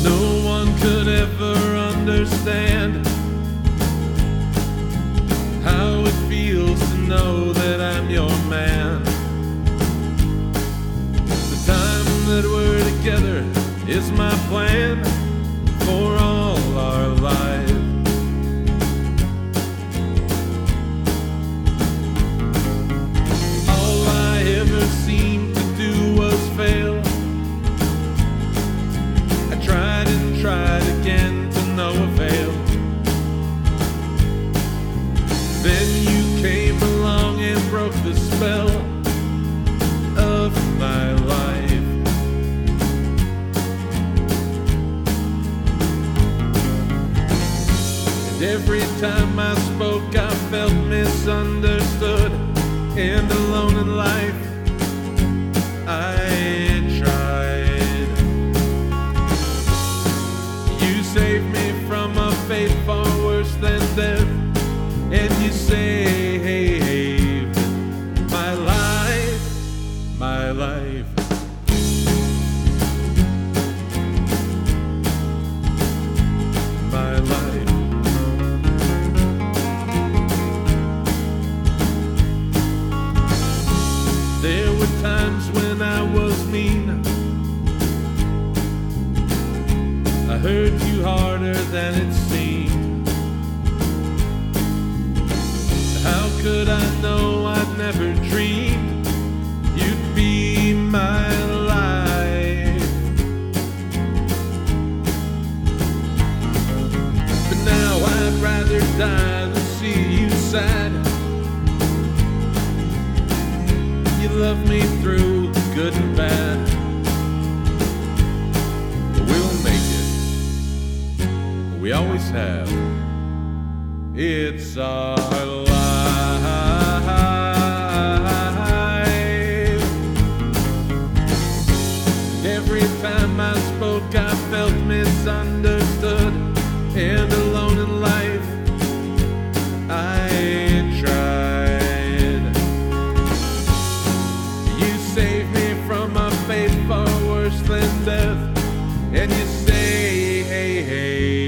No one could ever understand how it feels to know that I'm your man. The time that we're together is my plan for all our lives. All I ever seemed to do was fail. I tried and tried again to no avail. Then you came along and broke the spell of my life. And every time I spoke, I felt misunderstood and alone in life. I tried. You saved me from a fate far worse than death, and you saved my life, my life. My life. There were times when I was mean. I hurt you harder than it seemed. How could I know? I'd never dreamed you'd be my life. But now I'd rather die than see you sad. You love me through good and bad. We'll make it. We always have. It's our life. Every time I spoke, I felt misunderstood and alone in life. I tried. You saved me from a fate far worse than death, and you say, hey, hey.